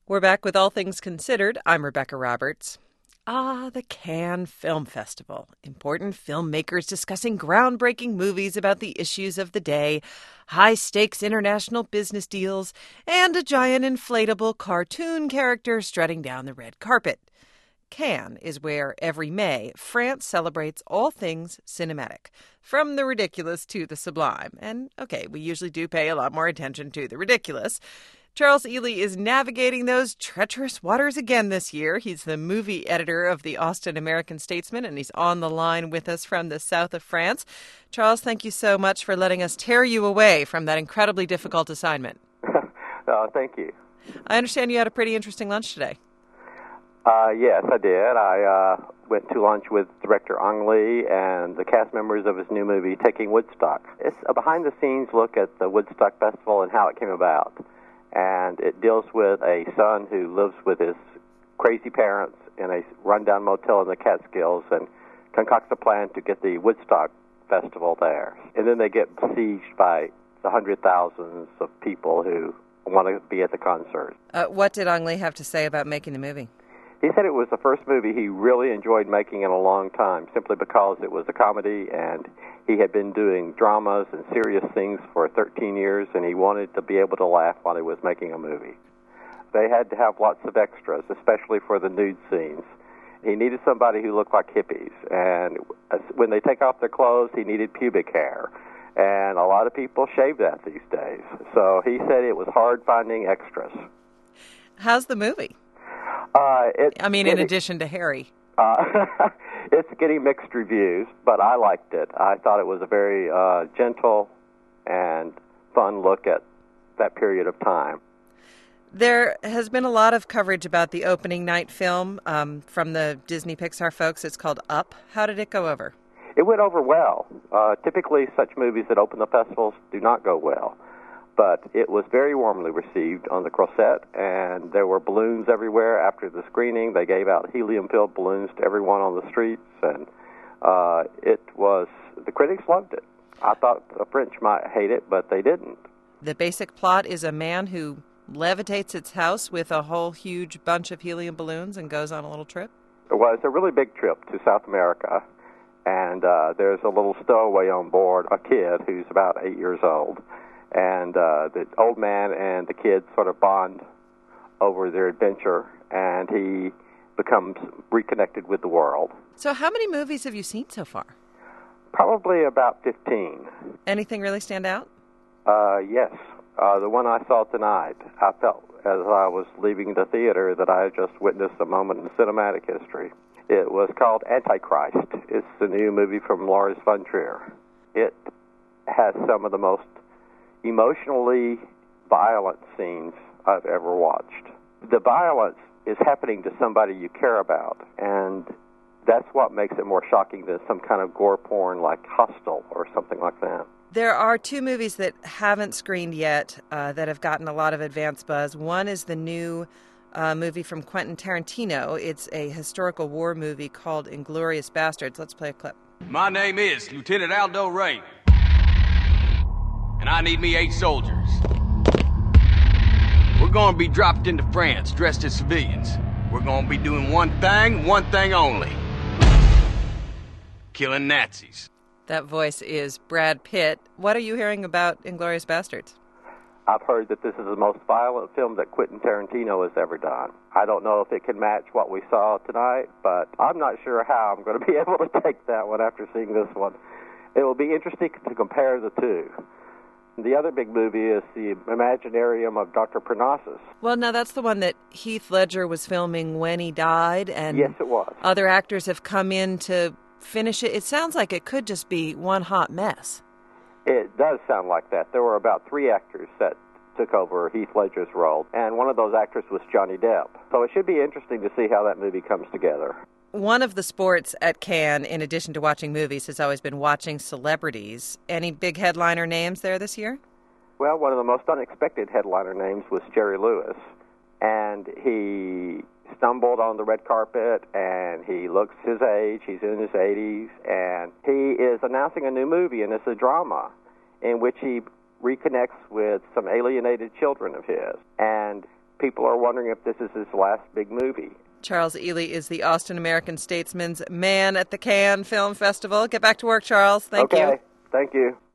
We're back with All Things Considered. I'm Rebecca Roberts. The Cannes Film Festival. Important filmmakers discussing groundbreaking movies about the issues of the day, high-stakes international business deals, and a giant inflatable cartoon character strutting down the red carpet. Cannes is where every May France celebrates all things cinematic, from the ridiculous to the sublime. And, okay, we usually do pay a lot more attention to the ridiculous. Charles Ely is navigating those treacherous waters again this year. He's the movie editor of the Austin American-Statesman, and he's on the line with us from the south of France. Charles, thank you so much for letting us tear you away from that incredibly difficult assignment. Thank you. I understand you had a pretty interesting lunch today. Yes, I did. I went to lunch with director Ang Lee and the cast members of his new movie, Taking Woodstock. It's a behind-the-scenes look at the Woodstock Festival and how it came about. And it deals with a son who lives with his crazy parents in a rundown motel in the Catskills and concocts a plan to get the Woodstock Festival there. And then they get besieged by the hundred thousands of people who want to be at the concert. What did Ang Lee have to say about making the movie? He said it was the first movie he really enjoyed making in a long time, simply because it was a comedy, and he had been doing dramas and serious things for 13 years, and he wanted to be able to laugh while he was making a movie. They had to have lots of extras, especially for the nude scenes. He needed somebody who looked like hippies, and when they take off their clothes, he needed pubic hair. And a lot of people shave that these days. So he said it was hard finding extras. How's the movie? In addition to Harry. It's getting mixed reviews, but I liked it. I thought it was a very gentle and fun look at that period of time. There has been a lot of coverage about the opening night film from the Disney Pixar folks. It's called Up. How did it go over? It went over well. Typically, such movies that open the festivals do not go well. But it was very warmly received on the Croisette, and there were balloons everywhere after the screening. They gave out helium-filled balloons to everyone on the streets, and the critics loved it. I thought the French might hate it, but they didn't. The basic plot is a man who levitates its house with a whole huge bunch of helium balloons and goes on a little trip? Well, it's a really big trip to South America, and there's a little stowaway on board, a kid who's about 8 years old. And the old man and the kid sort of bond over their adventure, and he becomes reconnected with the world. So how many movies have you seen so far? Probably about 15. Anything really stand out? Yes. The one I saw tonight, I felt as I was leaving the theater that I had just witnessed a moment in cinematic history. It was called Antichrist. It's the new movie from Lars von Trier. It has some of the most emotionally violent scenes I've ever watched. The violence is happening to somebody you care about, and that's what makes it more shocking than some kind of gore porn like Hostel or something like that. There are two movies that haven't screened yet that have gotten a lot of advance buzz. One is the new movie from Quentin Tarantino. It's a historical war movie called Inglourious Basterds. Let's play a clip. My name is Lieutenant Aldo Ray. And I need me 8 soldiers. We're gonna be dropped into France dressed as civilians. We're gonna be doing one thing only. Killing Nazis. That voice is Brad Pitt. What are you hearing about Inglourious Basterds? I've heard that this is the most violent film that Quentin Tarantino has ever done. I don't know if it can match what we saw tonight, but I'm not sure how I'm going to be able to take that one after seeing this one. It will be interesting to compare the two. The other big movie is the Imaginarium of Dr. Parnassus. Well, now that's the one that Heath Ledger was filming when he died, and yes, it was. Other actors have come in to finish it. It sounds like it could just be one hot mess. It does sound like that. There were about 3 actors that took over Heath Ledger's role, and one of those actors was Johnny Depp. So it should be interesting to see how that movie comes together. One of the sports at Cannes, in addition to watching movies, has always been watching celebrities. Any big headliner names there this year? Well, one of the most unexpected headliner names was Jerry Lewis. And he stumbled on the red carpet, and he looks his age. He's in his 80s, and he is announcing a new movie, and it's a drama in which he reconnects with some alienated children of his. And people are wondering if this is his last big movie. Charles Ely is the Austin American Statesman's man at the Cannes Film Festival. Get back to work, Charles. Thank you. Okay, thank you.